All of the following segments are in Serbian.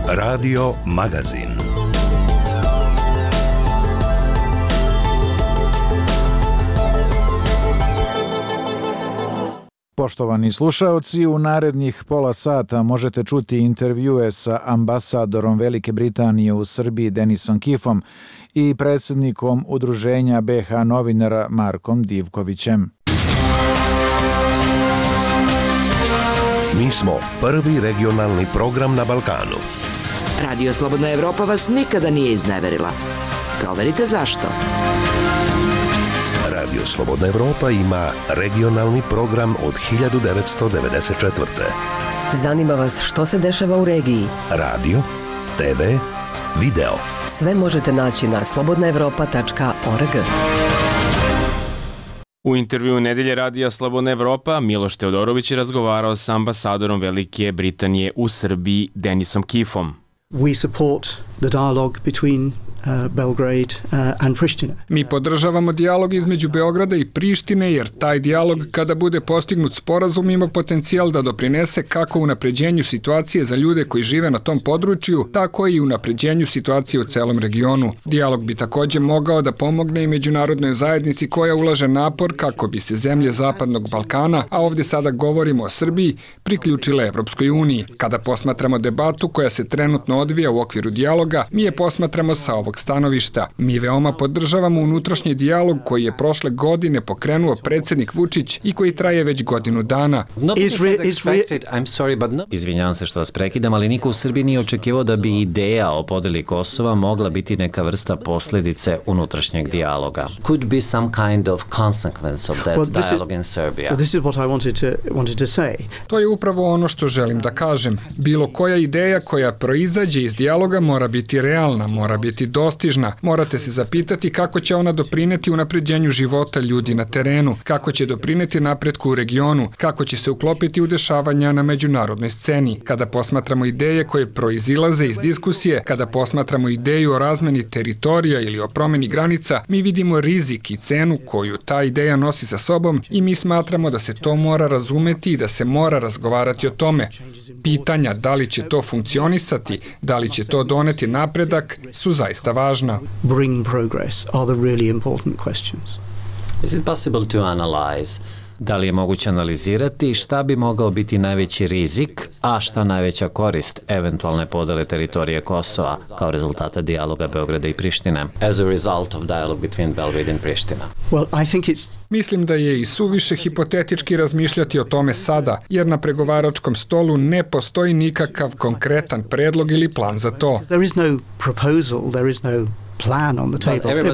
Radio Magazin. Poštovani slušaoci, u narednih pola sata možete čuti intervjue sa ambasadorom Velike Britanije u Srbiji Denisom Kifom i predsjednikom Udruženja BH novinara Markom Divkovićem. Mi smo prvi regionalni program na Balkanu. Radio Slobodna Evropa vas nikada nije izneverila. Proverite zašto. Radio Slobodna Evropa ima regionalni program od 1994. Zanima vas što se dešava u regiji? Radio, TV, video. Sve možete naći na slobodnaevropa.org. U intervjuu Nedelje radija Slobodna Evropa Miloš Teodorović je razgovarao sa ambasadorom Velike Britanije u Srbiji Denisom Kifom. We support the dialogue between Belgrade and Pristina. Mi podržavamo dijalog između Beograda i Prištine jer taj dijalog kada bude postignut sporazum ima potencijal da doprinese kako unapređenju situacije za ljude koji žive na tom području, tako i unapređenju situacije u celom regionu. Dijalog bi takođe mogao da pomogne i međunarodnoj zajednici koja ulaže napor kako bi se zemlje Zapadnog Balkana, a ovdje sada govorimo o Srbiji, priključile Evropskoj uniji. Kada posmatramo debatu koja se trenutno odvija u okviru dijaloga, mi je posmatramo sa ovog stanovišta. Mi veoma podržavamo unutrašnji dijalog koji je prošle godine pokrenuo predsjednik Vučić i koji traje već godinu dana. Izvinjavam se što vas prekidam, ali niko u Srbiji nije očekivao da bi ideja o podeli Kosova mogla biti neka vrsta posljedice unutrašnjeg dijaloga. Could be some kind of consequence of that dialogue in Serbia. This is what I wanted to say. To je upravo ono što želim da kažem. Bilo koja ideja koja proizađe iz dijaloga mora biti realna, mora biti dostižna. Morate se zapitati kako će ona doprineti unapređenju života ljudi na terenu, kako će doprineti napretku u regionu, kako će se uklopiti u dešavanja na međunarodnoj sceni. Kada posmatramo ideje koje proizilaze iz diskusije, kada posmatramo ideju o razmeni teritorija ili o promjeni granica, mi vidimo rizik i cenu koju ta ideja nosi sa sobom i mi smatramo da se to mora razumeti i da se mora razgovarati o tome. Pitanja da li će to funkcionisati, da li će to doneti napredak, su zaista važna. Bring progress are the really important questions. Is it possible to analyze? Da li je moguće analizirati šta bi mogao biti najveći rizik, a šta najveća korist eventualne podele teritorije Kosova kao rezultata dijaloga Beograda i Prištine? As a result of dialogue between Belgrade and Pristina. Well, I think Mislim da je i suviše hipotetički razmišljati o tome sada, jer na pregovaračkom stolu ne postoji nikakav konkretan predlog ili plan za to. There is no proposal, there is no plan on the table.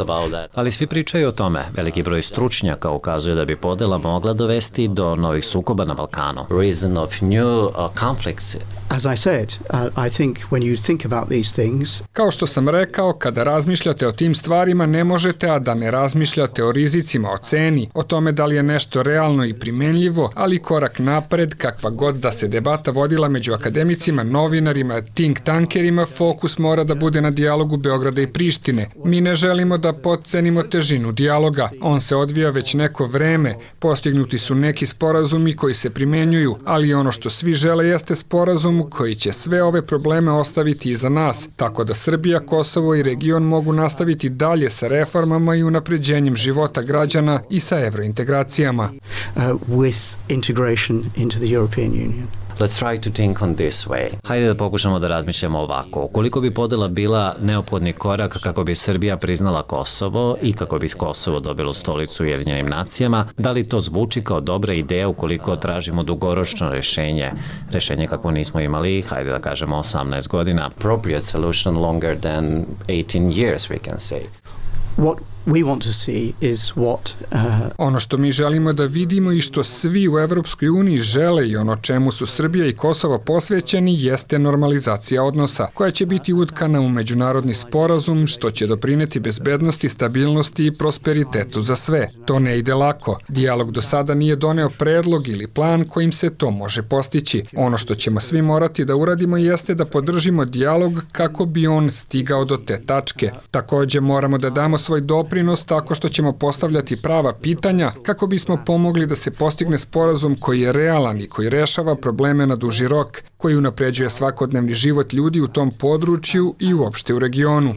Ali svi pričaju o tome. Veliki broj stručnjaka ukazuje da bi podela mogla dovesti do novih sukoba na Balkanu. Reason of new conflicts. As I said, I think when you think about these things. Kao što sam rekao, kada razmišljate o tim stvarima, ne možete a da ne razmišljate o rizicima, o ceni, o tome da li je nešto realno i primenljivo, ali korak napred, kakva god da se debata vodila među akademicima, novinarima, think tankerima, fokus mora da bude na dijalogu Beograda i Prištine. Mi ne želimo da potcenimo težinu dijaloga. On se odvija već neko vreme, postignuti su neki sporazumi koji se primenjuju, ali ono što svi žele jeste sporazum koji će sve ove probleme ostaviti iza nas, tako da Srbija, Kosovo i region mogu nastaviti dalje sa reformama i unapređenjem života građana i sa evrointegracijama. With integration into the European Union. Let's try to think on this way. Hajde da pokušamo da razmišljamo ovako. Ukoliko bi podela bila neophodni korak kako bi Srbija priznala Kosovo i kako bi Kosovo dobilo stolicu u Ujedinjenim nacijama, da li to zvuči kao dobra ideja ukoliko tražimo dugoročno rešenje? Rešenje kako nismo imali, hajde da kažemo 18 godina. Appropriate solution longer than 18 years, we can say. What we want to see is what ono što mi želimo da vidimo i što svi u Evropskoj uniji žele i ono čemu su Srbija i Kosovo posvećeni jeste normalizacija odnosa, koja će biti utkana u međunarodni sporazum, što će doprineti bezbednosti, stabilnosti i prosperitetu za sve. To ne ide lako. Dijalog do sada nije doneo predlog ili plan kojim se to može postići. Ono što ćemo svi morati da uradimo jeste da podržimo dijalog kako bi on stigao do te tačke. Takođe moramo da damo svoj doprinos doprinos tako što ćemo postavljati prava pitanja kako bismo pomogli da se postigne sporazum koji je realan i koji rešava probleme na duži rok, koji unapređuje svakodnevni život ljudi u tom području i uopšte u regionu.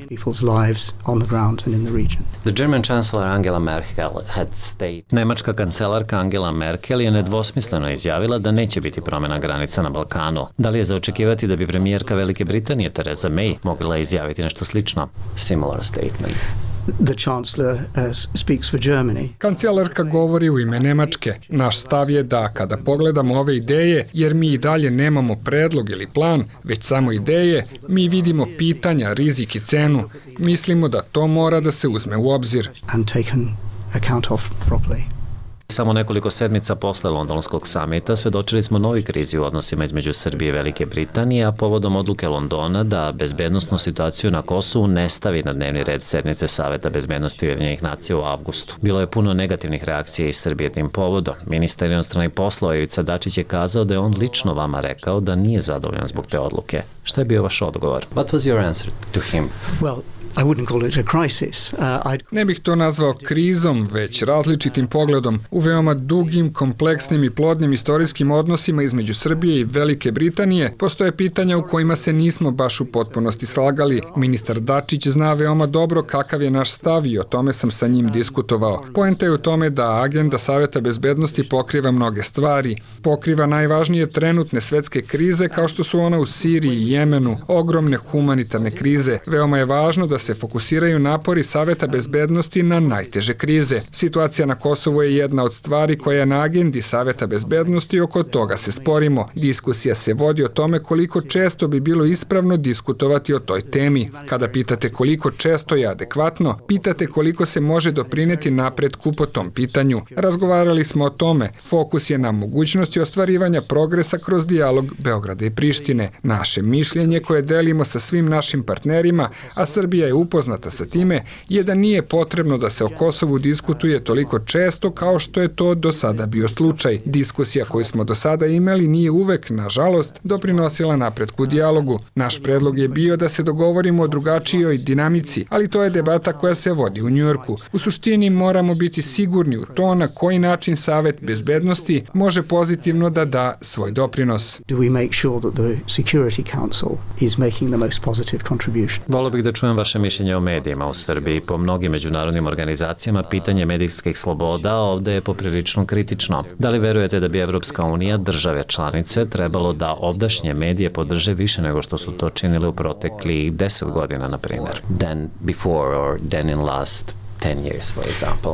The German Chancellor Angela Merkel had stated... Nemačka kancelarka Angela Merkel je nedvosmisleno izjavila da neće biti promjena granica na Balkanu. Da li je za očekivati da bi premijerka Velike Britanije Theresa May mogla izjaviti nešto slično? Similar statement. The Chancellor speaks for Germany. Kancelarka govori u ime Nemačke. Naš stav je da kada pogledamo ove ideje, jer mi i dalje nemamo predlog ili plan, već samo ideje, mi vidimo pitanja, rizik i cenu. Mislimo da to mora da se uzme u obzir. And taken account of properly. Samo nekoliko sedmica posle londonskog samita svedočili smo novi krizi u odnosima između Srbije i Velike Britanije, a povodom odluke Londona da bezbednosnu situaciju na Kosovu ne stavi na dnevni red sednice Saveta bezbednosti Ujedinjenih nacija u avgustu. Bilo je puno negativnih reakcija iz Srbije tim povodom. Ministar inostranih poslova Ivica Dačić je kazao da je on lično vama rekao da nije zadovoljan zbog te odluke. Šta je bio vaš odgovor? What was your answer to him? Well, I wouldn't call it a crisis. Ne bih to nazvao krizom, već različitim pogledom u veoma dugim, kompleksnim i plodnim istorijskim odnosima između Srbije i Velike Britanije. Postoje pitanja u kojima se nismo baš u potpunosti slagali. Ministar Dačić zna veoma dobro kakav je naš stav i o tome sam sa njim diskutovao. Poenta je u tome da agenda Saveta bezbednosti pokriva mnoge stvari. Pokriva najvažnije trenutne svetske krize kao što su ona u Siriji i Jemenu, ogromne humanitarne krize. Veoma je važno da se fokusiraju napori Saveta bezbednosti na najteže krize. Situacija na Kosovu je jedna od stvari koja je na agendi Saveta bezbednosti i oko toga se sporimo. Diskusija se vodi o tome koliko često bi bilo ispravno diskutovati o toj temi. Kada pitate koliko često je adekvatno, pitate koliko se može doprineti napretku po tom pitanju. Razgovarali smo o tome. Fokus je na mogućnosti ostvarivanja progresa kroz dijalog Beograda i Prištine. Naše mišljenje koje delimo sa svim našim partnerima, a Srbija je upoznata sa time, je da nije potrebno da se o Kosovu diskutuje toliko često kao što je to do sada bio slučaj. Diskusija koju smo do sada imali nije uvek, nažalost, doprinosila napretku u dijalogu. Naš predlog je bio da se dogovorimo o drugačijoj dinamici, ali to je debata koja se vodi u Njujorku. U suštini moramo biti sigurni u to na koji način Savet bezbednosti može pozitivno da da svoj doprinos. Do we make sure that the Security Council is making the most positive contribution? Volio bih da čujem vaše mišljenje o medijima u Srbiji. Po mnogim međunarodnim organizacijama pitanje medijskih sloboda ovde je poprilično kritično. Da li verujete da bi Evropska unija, države članice, trebalo da ovdašnje medije podrže više nego što su to činili u proteklih 10 godina, na primjer? Than before or than in last 10 years, for example?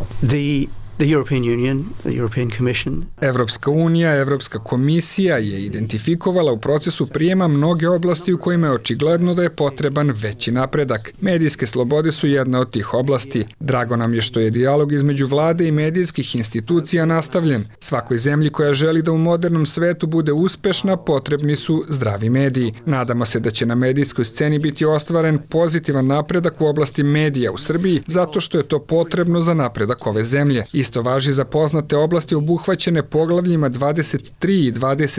The European Union, the European Commission. Evropska unija, Evropska komisija je identifikovala u procesu prijema mnoge oblasti u kojima je očigledno da je potreban veći napredak. Medijske slobode su jedna od tih oblasti. Drago nam je što je dijalog između vlade i medijskih institucija nastavljen. Svakoj zemlji koja želi da u modernom svetu bude uspešna, potrebni su zdravi mediji. Nadamo se da će na medijskoj sceni biti ostvaren pozitivan napredak u oblasti medija u Srbiji, zato što je to potrebno za napredak ove zemlje. Isto važi za poznate oblasti obuhvaćene poglavljima 23 i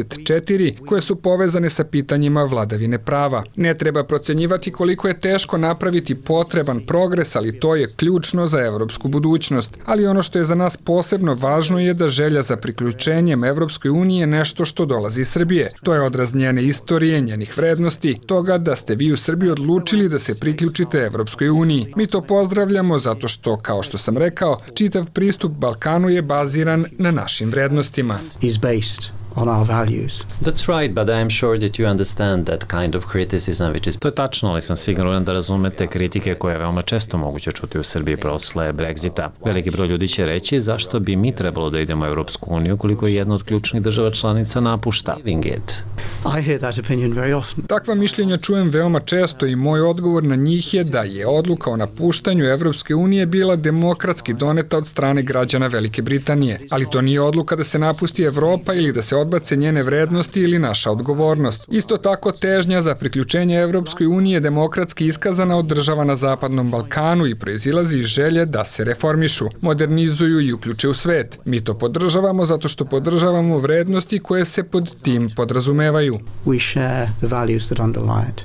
24 koje su povezane sa pitanjima vladavine prava. Ne treba procenjivati koliko je teško napraviti potreban progres, ali to je ključno za evropsku budućnost. Ali ono što je za nas posebno važno je da želja za priključenjem Evropskoj uniji je nešto što dolazi iz Srbije. To je odraz njene istorije, njenih vrednosti, toga da ste vi u Srbiji odlučili da se priključite Evropskoj uniji. Mi to pozdravljamo zato što, kao što sam rekao, čitav pristup Balkanu je baziran na našim vrednostima. Is based on our values. That's right, but I'm sure that you understand that kind of criticism which is... To je tačno, ali sam siguran da razumete kritike koje je veoma često moguće čuti u Srbiji posle Brexita. Veliki broj ljudi će reći zašto bi mi trebalo da idemo u Evropsku uniju koliko je jedna od ključnih država članica napušta. I hear that opinion very often. Takva mišljenja čujem veoma često i moj odgovor na njih je da je odluka o napuštanju Evropske unije bila demokratski doneta od strane građana Velike Britanije. Ali to nije odluka da se napusti Evropa ili da se odbace njene vrednosti ili naša odgovornost. Isto tako težnja za priključenje Evropskoj uniji je demokratski iskazana od država na Zapadnom Balkanu i proizilazi iz želje da se reformišu, modernizuju i uključe u svet. Mi to podržavamo zato što podržavamo vrednosti koje se pod tim podrazumevaju. We share the values that underlie it.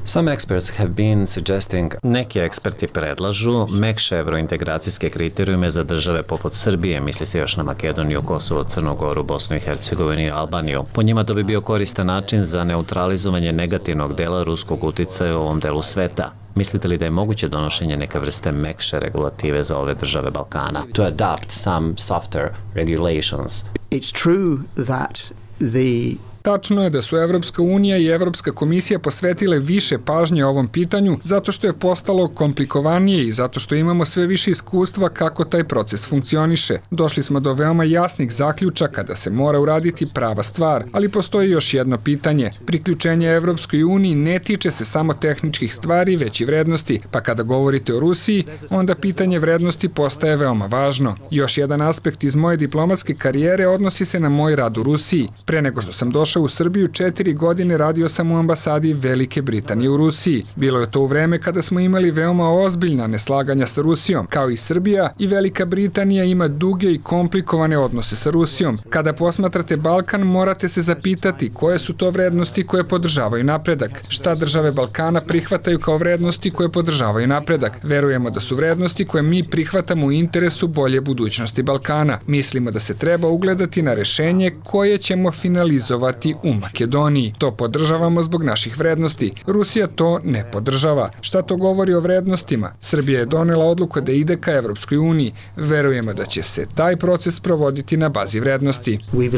Some experts have been suggesting... Neki eksperti predlažu mekše evrointegracijske kriterijume za države poput Srbije, misli se još na Makedoniju, Kosovo, Crnu Goru, Bosnu i Hercegovinu i Albaniju. Po njima to bi bio koristan način za neutralizovanje negativnog dela ruskog uticaja u ovom delu sveta. Mislite li da je moguće donošenje neke vrste mekše regulative za ove države Balkana? To adopt some softer regulations. It's true that Tačno je da su Evropska unija i Evropska komisija posvetile više pažnje ovom pitanju zato što je postalo komplikovanije i zato što imamo sve više iskustva kako taj proces funkcioniše. Došli smo do veoma jasnih zaključaka da se mora uraditi prava stvar, ali postoji još jedno pitanje. Priključenje Evropskoj uniji ne tiče se samo tehničkih stvari, već i vrednosti, pa kada govorite o Rusiji, onda pitanje vrednosti postaje veoma važno. Još jedan aspekt iz moje diplomatske karijere odnosi se na moj rad u Rusiji. Pre nego što sam došao u Srbiju, 4 godine radio sam u ambasadi Velike Britanije u Rusiji. Bilo je to u vreme kada smo imali veoma ozbiljna neslaganja sa Rusijom. Kao i Srbija, i Velika Britanija ima duge i komplikovane odnose sa Rusijom. Kada posmatrate Balkan, morate se zapitati koje su to vrednosti koje podržavaju napredak. Šta države Balkana prihvataju kao vrednosti koje podržavaju napredak? Verujemo da su vrednosti koje mi prihvatamo u interesu bolje budućnosti Balkana. Mislimo da se treba ugledati na rešenje koje ćemo finalizovati u Makedoniji. To podržavamo zbog naših vrednosti. Rusija to ne podržava. Šta to govori o vrednostima? Srbija je donela odluku da ide ka Evropskoj uniji. Verujemo da će se taj proces provoditi na bazi vrednosti.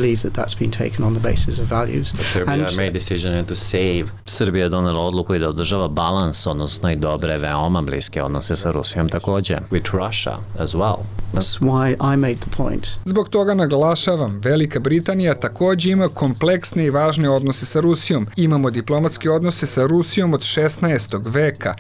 Srbija je donela odluku i da održava balans, odnosno i dobre, veoma bliske odnose sa Rusijom takođe. With Russia as well. That's why I made the point. Zbog toga naglašavam, Velika Britanija takođe ima kompleksne i važne odnose sa Rusijom. Imamo diplomatske odnose sa Rusijom od 16. veka.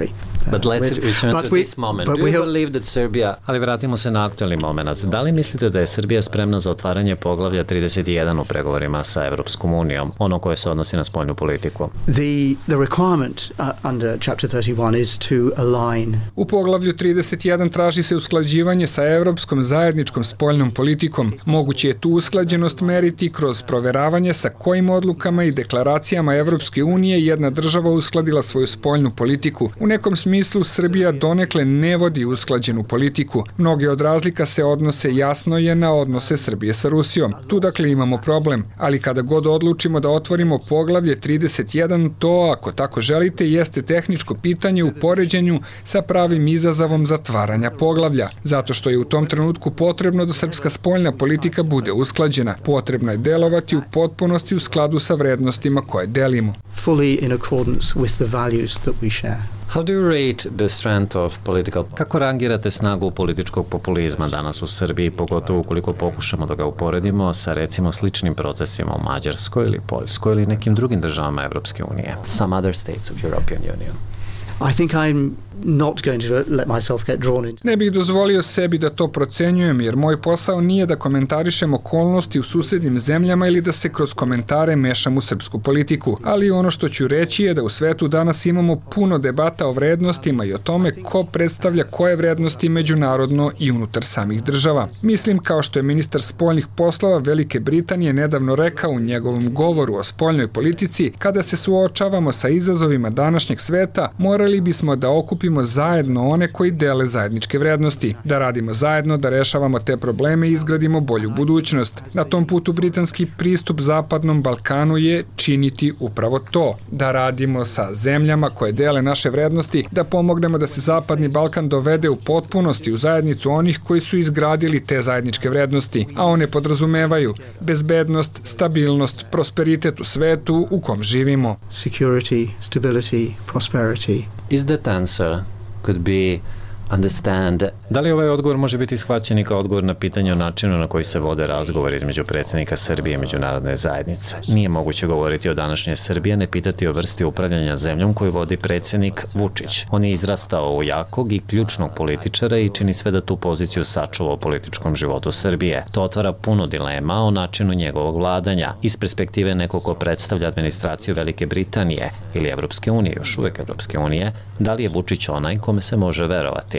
But let's return to this moment. Do you believe that Serbia... Ali vratimo se na aktuelni moment. Da li mislite da je Srbija spremna za otvaranje poglavlja 31 u pregovorima sa Evropskom unijom, ono koje se odnosi na spoljnu politiku? The requirement under Chapter 31 is to align. U poglavlju 31 traži se usklađivanje sa evropskom zajedničkom spoljnom politikom. Moguće je tu usklađenost meriti kroz proveravanje sa kojim odlukama i deklaracijama Evropske unije jedna država uskladila svoju spoljnu politiku. U nekom smislu Srbija donekle ne vodi usklađenu politiku. Mnoge od razlika se odnose jasno je na odnose Srbije sa Rusijom. Tu dakle imamo problem, ali kada god odlučimo da otvorimo poglavlje 31, to, ako tako želite, jeste tehničko pitanje u poređenju sa pravim izazovom zatvaranja poglavlja. Zato što je u tom trenutku potrebno da srpska spoljna politika bude usklađena. Potrebno je delovati u potpunosti u skladu sa vrednostima koje delimo. Fully in accordance with the values that we share. How do you rate the strength of political... Kako rangirate snagu političkog populizma danas u Srbiji, pogotovo ukoliko pokušamo da ga uporedimo sa recimo sličnim procesima u Mađarskoj ili Poljskoj ili nekim drugim državama Evropske unije? Some other states of European Union. I think I'm not going to let myself get drawn into. Ne bih dozvolio sebi da to procenjujem, jer moj posao nije da komentarišem okolnosti u susednim zemljama ili da se kroz komentare mešam u srpsku politiku. Ali ono što ću reći je da u svetu danas imamo puno debata o vrednostima i o tome ko predstavlja koje vrednosti međunarodno i unutar samih država. Mislim, kao što je ministar spoljnih poslova Velike Britanije nedavno rekao u njegovom govoru o spoljnoj politici, kada se suočavamo sa izazovima današnjeg sveta, morali bismo da okupimo zajedno one koji dele zajedničke vrednosti, da radimo zajedno, da rešavamo te probleme i izgradimo bolju budućnost. Na tom putu britanski pristup Zapadnom Balkanu je činiti upravo to, da radimo sa zemljama koje dele naše vrednosti, da pomognemo da se Zapadni Balkan dovede u potpunosti u zajednicu onih koji su izgradili te zajedničke vrednosti, a one podrazumevaju bezbednost, stabilnost, prosperitet u svetu u kom živimo. Security, stability, prosperity. Is that answer could be understand. Da li ovaj odgovor može biti shvaćen i kao odgovor na pitanje o načinu na koji se vode razgovori između predsjednika Srbije i međunarodne zajednice? Nije moguće govoriti o današnjoj Srbiji, ne pitati o vrsti upravljanja zemljom koju vodi predsjednik Vučić. On je izrastao u jakog i ključnog političara i čini sve da tu poziciju sačuva u političkom životu Srbije. To otvara puno dilema o načinu njegovog vladanja. Iz perspektive nekog ko predstavlja administraciju Velike Britanije ili Evropske unije, još uvek Evropske unije, da li je Vučić onaj kome se može verovati?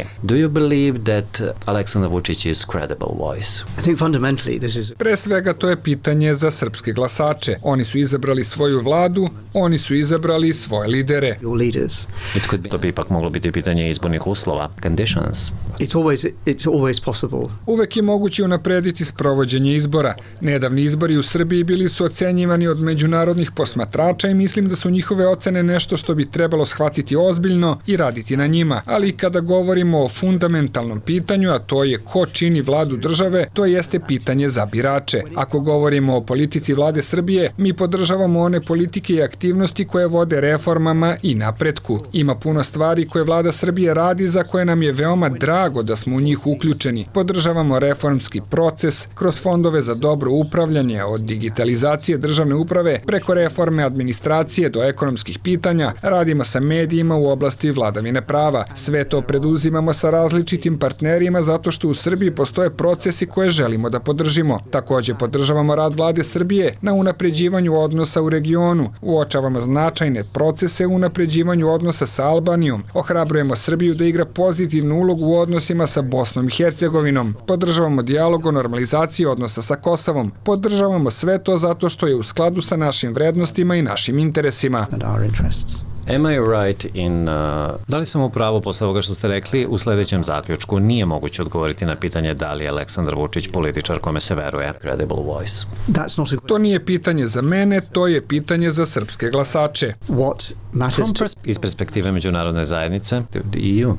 čuti. Do you believe that Aleksandar Vučić is credible voice? I think fundamentally this is... Pre svega to je pitanje za srpske glasače. Oni su izabrali svoju vladu, oni su izabrali svoje lidere. Your leaders. To bi ipak moglo biti pitanje izbornih uslova, conditions. It's always possible. Uvek je moguće unaprediti sprovođenje izbora. Nedavni izbori u Srbiji bili su ocenjivani od međunarodnih posmatrača i mislim da su njihove ocene nešto što bi trebalo shvatiti ozbiljno i raditi na njima. Ali kada govorimo o fundamentalnom pitanju, a to je ko čini vladu države, to jeste pitanje za birače. Ako govorimo o politici vlade Srbije, mi podržavamo one politike i aktivnosti koje vode reformama i napretku. Ima puno stvari koje vlada Srbije radi za koje nam je veoma drago da smo u njih uključeni. Podržavamo reformski proces kroz fondove za dobro upravljanje, od digitalizacije državne uprave preko reforme administracije do ekonomskih pitanja, radimo sa medijima u oblasti vladavine prava. Sve to preduzimamo sa različitim partnerima zato što u Srbiji postoje procesi koje želimo da podržimo. Takođe podržavamo rad vlade Srbije na unapređivanju odnosa u regionu. Uočavamo značajne procese u unapređivanju odnosa sa Albanijom. Ohrabrujemo Srbiju da igra pozitivnu ulogu u odnosima sa Bosnom i Hercegovinom. Podržavamo dijalog o normalizaciji odnosa sa Kosovom. Podržavamo sve to zato što je u skladu sa našim vrednostima i našim interesima. Am I right in... Da li sam u pravu posle ovoga što ste rekli u sledećem zaključku? Nije moguće odgovoriti na pitanje da li je Aleksandar Vučić političar kome se veruje. Credible voice. To nije pitanje za mene, to je pitanje za srpske glasače. Iz perspektive međunarodne zajednice, the EU.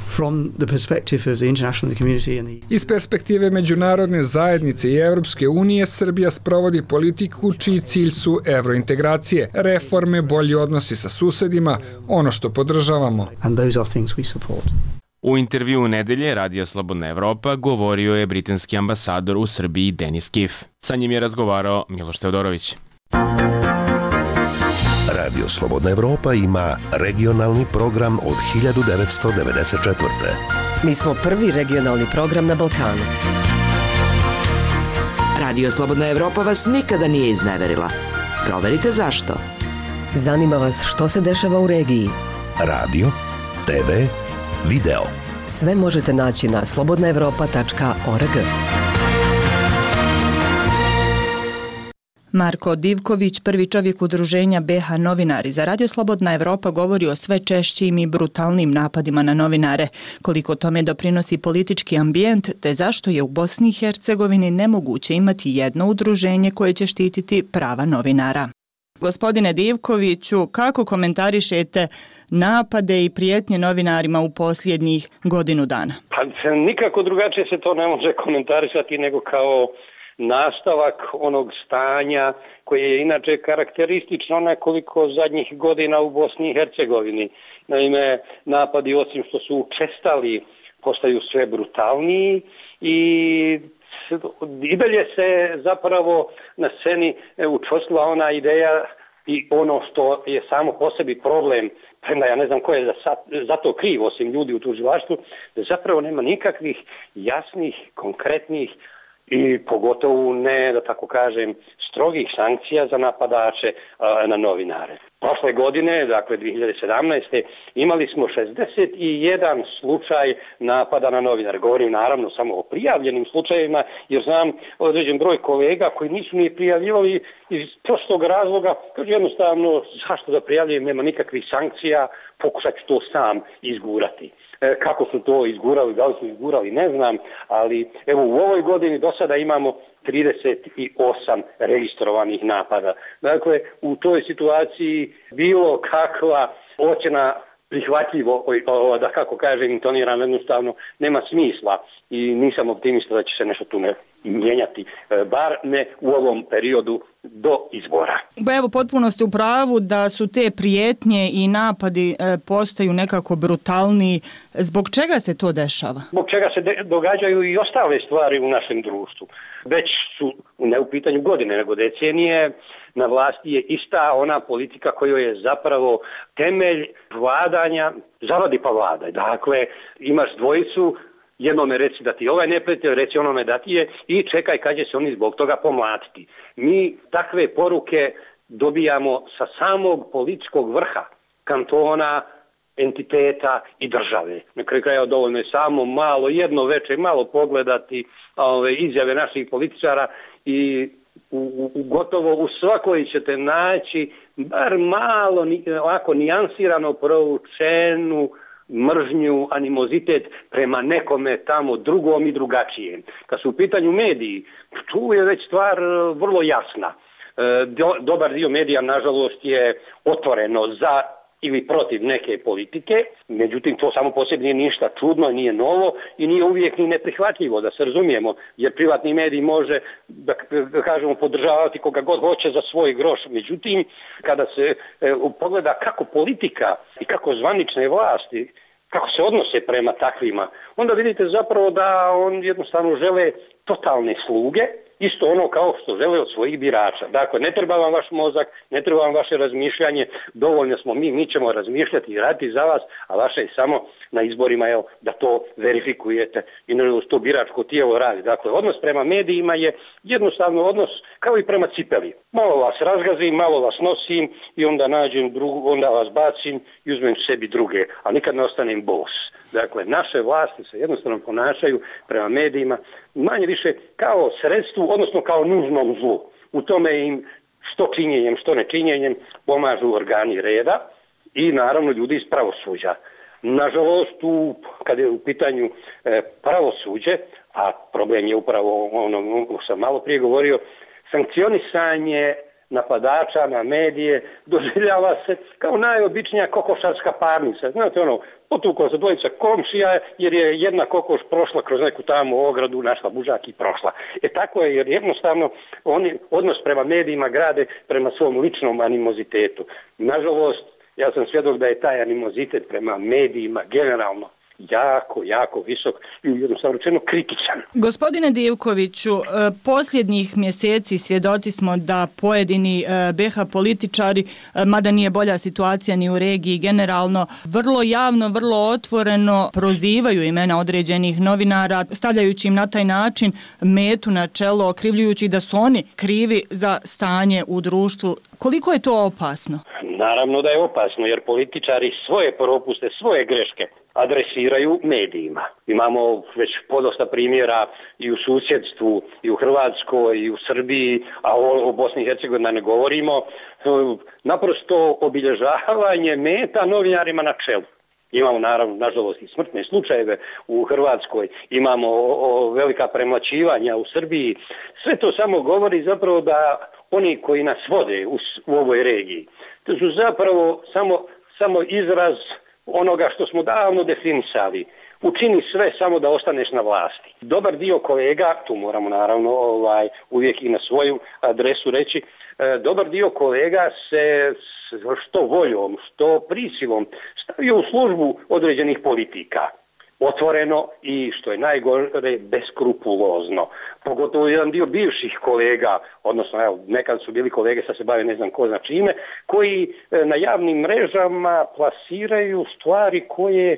Iz perspektive međunarodne zajednice i Evropske unije, Srbija sprovodi politiku čiji cilj su evrointegracije, reforme, bolji odnosi sa susedima, ono što podržavamo. U intervjuu nedelje Radio Slobodna Evropa govorio je britanski ambasador u Srbiji Denis Kif. Sa njim je razgovarao Miloš Teodorović. Radio Slobodna Evropa ima regionalni program od 1994. Mi smo prvi regionalni program na Balkanu. Radio Slobodna Evropa vas nikada nije izneverila. Proverite zašto. Zanima vas što se dešava u regiji. Radio, TV, video. Sve možete naći na slobodnaevropa.org. Marko Divković, prvi čovjek udruženja BH Novinari za Radio Slobodna Evropa, govori o sve češćim i brutalnim napadima na novinare, koliko tome doprinosi politički ambijent, te zašto je u Bosni i Hercegovini nemoguće imati jedno udruženje koje će štititi prava novinara. Gospodine Divkoviću, kako komentarišete napade i prijetnje novinarima u posljednjih godinu dana? Pa nikako drugačije se to ne može komentarisati nego kao nastavak onog stanja koje je inače karakteristično nekoliko zadnjih godina u Bosni i Hercegovini. Naime, napadi osim što su učestali postaju sve brutalniji i dalje se zapravo na sceni učvrstila ona ideja i ono što je samo po sebi problem, premda ja ne znam ko je za to kriv osim ljudi u tužilaštvu, da zapravo nema nikakvih jasnih, konkretnih i pogotovo ne, da tako kažem, strogih sankcija za napadače na novinare. Prošle godine, dakle 2017. imali smo 61 slučaj napada na novinare. Govorim naravno samo o prijavljenim slučajevima, jer znam određen broj kolega koji nisu ni prijavljivali iz prostog razloga, kaže jednostavno zašto da prijavljujem, nema nikakvih sankcija, pokušat ću to sam izgurati. Kako su to izgurali, da li su izgurali, ne znam, ali evo u ovoj godini do sada imamo 38 registrovanih napada. Dakle, u toj situaciji bilo kakva ocjena prihvatljivo, da kako kažem, intoniram jednostavno, nema smisla i nisam optimista da će se nešto tu mijenjati, bar ne u ovom periodu do izbora. Evo, potpuno ste u pravu da su te prijetnje i napadi postaju nekako brutalniji. Zbog čega se to dešava? Zbog čega se događaju i ostale stvari u našem društvu. Već su ne u pitanju godine, nego decenije, na vlasti je ista ona politika kojoj je zapravo temelj vladanja, zavadi pa vladaj. Dakle, imaš dvojicu, jednome reci da ti ovaj neprijatelj, reci onome da ti je i čekaj kad će se oni zbog toga pomlatiti. Mi takve poruke dobijamo sa samog političkog vrha kantona, entiteta i države. Na kraju krajeva dovoljno je samo malo, jedno veče malo pogledati izjave naših političara i gotovo u svakoj ćete naći bar malo ovako nijansirano provučenu mržnju, animozitet prema nekome tamo drugom i drugačijem. Kad su u pitanju mediji, tu je već stvar vrlo jasna. Dobar dio medija, nažalost, je otvoreno za ili protiv neke politike, međutim to samo po sebi nije ništa čudno, nije novo i nije uvijek ni neprihvatljivo, da se razumijemo, jer privatni medij može, da kažemo, podržavati koga god hoće za svoj groš. Međutim, kada se pogleda kako politika i kako zvanične vlasti, kako se odnose prema takvima, onda vidite zapravo da on jednostavno žele totalne sluge, isto ono kao što žele od svojih birača. Dakle, ne treba vam vaš mozak, ne treba vam vaše razmišljanje, dovoljno smo mi ćemo razmišljati i raditi za vas, a vaše je samo na izborima da to verifikujete i to biračko tijelo radi. Dakle, odnos prema medijima je jednostavno odnos kao i prema cipeli. Malo vas razgazim, malo vas nosim i onda nađem drugu, onda vas bacim i uzmem sebi druge, a nikad ne ostanem bos. Dakle, naše vlasti se jednostavno ponašaju prema medijima manje više kao sredstvu, odnosno kao nužnom zlu. U tome im što činjenjem, što nečinjenjem pomažu organi reda i naravno ljudi iz pravosuđa. Nažalost, kad je u pitanju pravosuđe, a problem je upravo ono što sam malo prije govorio, sankcionisanje napadača na medije doživljava se kao najobičnija kokošarska parnica. Znate potukla se dvojica komšija jer je jedna kokoš prošla kroz neku tamo ogradu, našla bužak i prošla. Tako je, jer jednostavno oni odnos prema medijima grade prema svom ličnom animozitetu. Nažalost, ja sam svjedok da je taj animozitet prema medijima generalno jako visok i jednostavno rečeno kritičan. Gospodine Divkoviću, posljednjih mjeseci svjedoci smo da pojedini BiH političari, mada nije bolja situacija ni u regiji generalno, vrlo javno, vrlo otvoreno prozivaju imena određenih novinara, stavljajući im na taj način metu na čelo, okrivljujući da su oni krivi za stanje u društvu. Koliko je to opasno? Naravno da je opasno, jer političari svoje propuste, svoje greške adresiraju medijima. Imamo već podosta primjera i u susjedstvu, i u Hrvatskoj, i u Srbiji, a o Bosni i Hercegovini ne govorimo, naprosto obilježavanje meta novinarima na čelu. Imamo naravno, nažalost, i smrtne slučajeve u Hrvatskoj, imamo velika premlaćivanja u Srbiji. Sve to samo govori zapravo da oni koji nas vode u ovoj regiji, to su zapravo samo izraz onoga što smo davno definisali. Učini sve samo da ostaneš na vlasti. Dobar dio kolega, tu moramo naravno uvijek i na svoju adresu reći, dobar dio kolega se što voljom, što prisilom stavio u službu određenih politika. Otvoreno i, što je najgore, beskrupulozno. Pogotovo jedan dio bivših kolega, odnosno nekad su bili kolege, sad se bave ne znam ko zna čime, koji na javnim mrežama plasiraju stvari koje,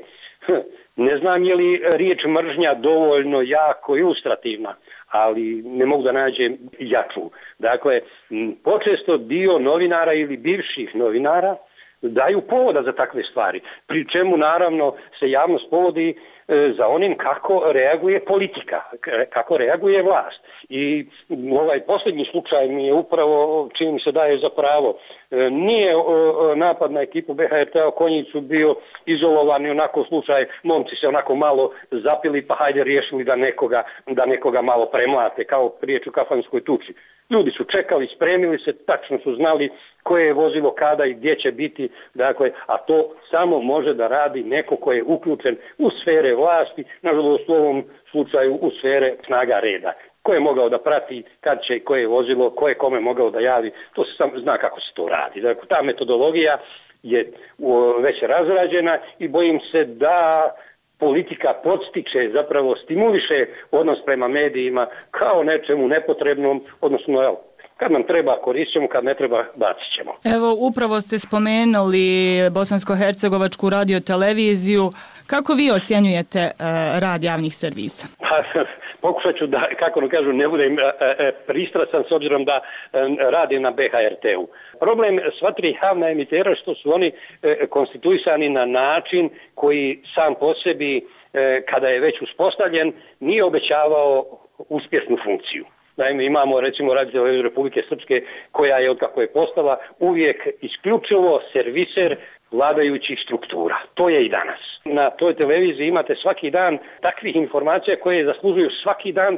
ne znam je li riječ mržnja dovoljno jako ilustrativna, ali ne mogu da nađem jaču. Dakle, počesto dio novinara ili bivših novinara daju povoda za takve stvari, pri čemu naravno se javnost povodi za onim kako reaguje politika, kako reaguje vlast. I ovaj posljednji slučaj mi je upravo, čini mi se daje za pravo, nije napad na ekipu BHRT-a Konjicu bio izolovani onako slučaj, momci se onako malo zapili pa hajde riješili da nekoga malo premlate, kao riječ u kafanskoj tuči. Ljudi su čekali, spremili se, tačno su znali koje je vozilo kada i gdje će biti, dakle, a to samo može da radi neko ko je uključen u sfere vlasti, nažalost u ovom slučaju u sfere snaga reda. Ko je mogao da prati kad će koje je vozilo, ko je kome mogao da javi, to se samo zna kako se to radi. Dakle, ta metodologija je već razrađena i bojim se da politika podstiče, zapravo stimuliše odnos prema medijima kao nečemu nepotrebnom, odnosno kad nam treba koristit ćemo, kad ne treba bacit ćemo. Evo, upravo ste spomenuli Bosansko-hercegovačku radioteleviziju. Kako vi ocjenjujete rad javnih servisa? Pokušat ću da, kako kažu, ne budem pristrasan s obzirom da radim na BHRT-u. Problem sva tri javna emitera što su oni konstituisani na način koji sam po sebi, kada je već uspostavljen, nije obećavao uspješnu funkciju. Naime, imamo recimo Radio Republike Srpske koja je, otkako je postala, uvijek isključivo serviser vladajućih struktura. To je i danas. Na toj televiziji imate svaki dan takvih informacija koje zaslužuju svaki dan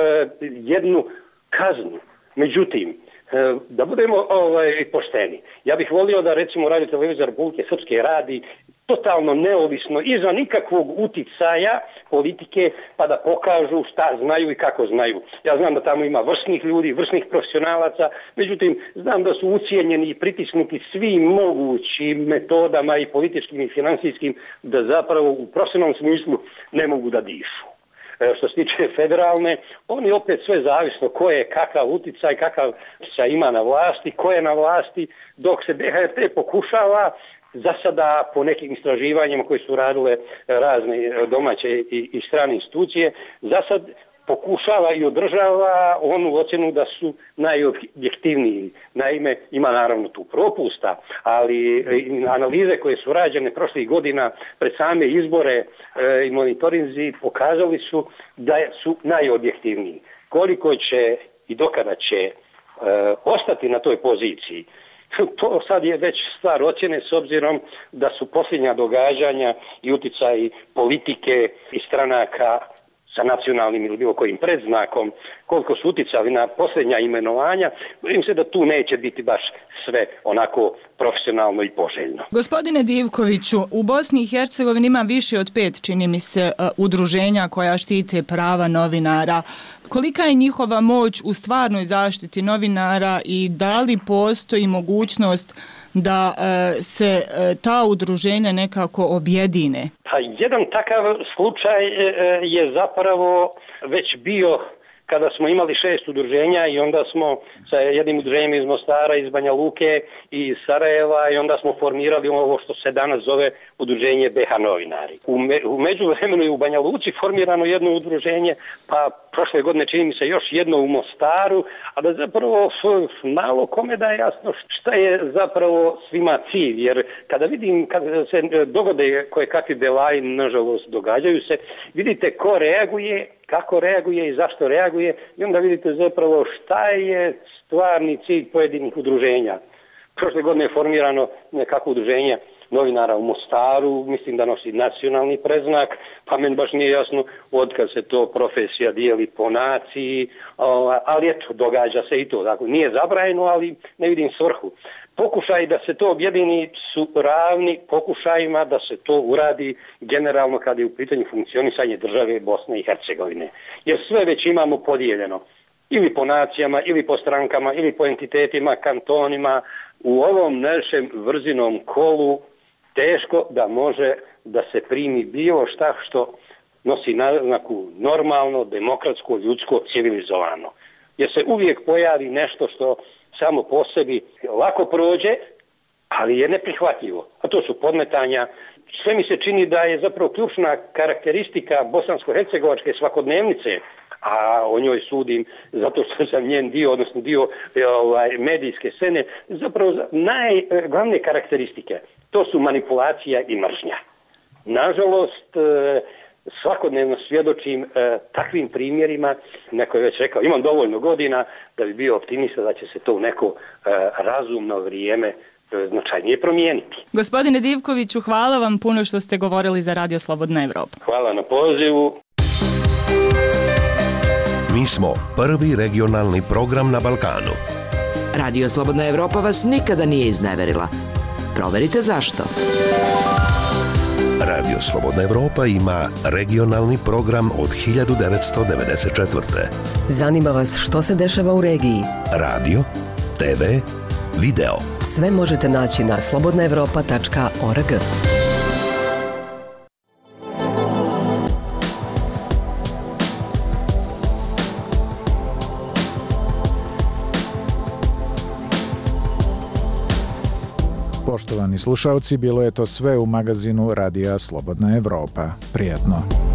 jednu kaznu. Međutim, da budemo pošteni, ja bih volio da recimo Radio Televizija Republike Srpske radi totalno neovisno, iza nikakvog uticaja politike, pa da pokažu šta znaju i kako znaju. Ja znam da tamo ima vrsnih ljudi, vrsnih profesionalaca, međutim, znam da su ucijenjeni i pritisnuti svim mogućim metodama i političkim i financijskim, da zapravo u profesionalnom smislu ne mogu da dišu. Što se tiče federalne, oni opet sve zavisno ko je kakav uticaj, kakav se ima na vlasti, ko je na vlasti, dok se BHRT pokušava za sada po nekim istraživanjima koje su radile razne domaće i strane institucije, za sad pokušava i održava onu ocjenu da su najobjektivniji. Naime, ima naravno tu propusta, ali analize koje su rađene prošlih godina pred same izbore i monitorinzi pokazali su da su najobjektivniji. Koliko će i dokada će ostati na toj poziciji, to sad je već stvar ocjene s obzirom da su posljednja događanja i utjecaji politike i stranaka sa nacionalnim ili bilo kojim predznakom, koliko su utjecali na posljednja imenovanja, bojim se da tu neće biti baš sve onako profesionalno i poželjno. Gospodine Divkoviću, u Bosni i Hercegovini ima više od 5, čini mi se, udruženja koja štite prava novinara. Kolika je njihova moć u stvarnoj zaštiti novinara i da li postoji mogućnost da se ta udruženja nekako objedine? Pa jedan takav slučaj je zapravo već bio kada smo imali 6 udruženja i onda smo sa jednim udruženjem iz Mostara, iz Banja Luke i iz Sarajeva i onda smo formirali ovo što se danas zove udruženje BH novinari. U međuvremenu je u Banja Luci formirano jedno udruženje, pa prošle godine čini mi se još jedno u Mostaru, a da zapravo malo kome da je jasno šta je zapravo svima cilj, jer kada vidim, kada se dogode koje kakvi belaji, nažalost događaju se, vidite ko reaguje, kako reaguje i zašto reaguje i onda vidite zapravo šta je stvarni cilj pojedinih udruženja. Prošle godine je formirano nekako udruženje novinara u Mostaru, mislim da nosi nacionalni predznak, pa meni baš nije jasno otkad se to profesija dijeli po naciji, ali eto, događa se i to. Dakle, nije zabranjeno, ali ne vidim svrhu. Pokušaj da se to objedini su ravni pokušajima da se to uradi generalno kada je u pitanju funkcionisanje države Bosne i Hercegovine. Jer sve već imamo podijeljeno. Ili po nacijama, ili po strankama, ili po entitetima, kantonima. U ovom našem vrzinom kolu teško da može da se primi bilo šta što nosi naznaku normalno, demokratsko, ljudsko, civilizovano. Jer se uvijek pojavi nešto što samo po sebi lako prođe, ali je neprihvatljivo. A to su podmetanja. Sve mi se čini da je zapravo ključna karakteristika bosansko-hercegovačke svakodnevnice, a o njoj sudim zato što sam njen dio, odnosno dio medijske scene, zapravo najglavne karakteristike. To su manipulacija i mržnja. Nažalost, svakodnevno svjedočim takvim primjerima, neko je već rekao, imam dovoljno godina da bi bio optimista da će se to u neko razumno vrijeme značajnije promijeniti. Gospodine Divkoviću, hvala vam puno što ste govorili za Radio Slobodna Evropa. Hvala na pozivu. Mi smo prvi regionalni program na Balkanu. Radio Slobodna Evropa vas nikada nije izneverila. Proverite zašto. Radio Slobodna Evropa ima regionalni program od 1994. Zanima vas što se dešava u regiji? Radio, TV, video. Sve možete naći na slobodnaevropa.org. Poštovani slušalci, bilo je to sve u magazinu Radija Slobodna Evropa. Prijatno.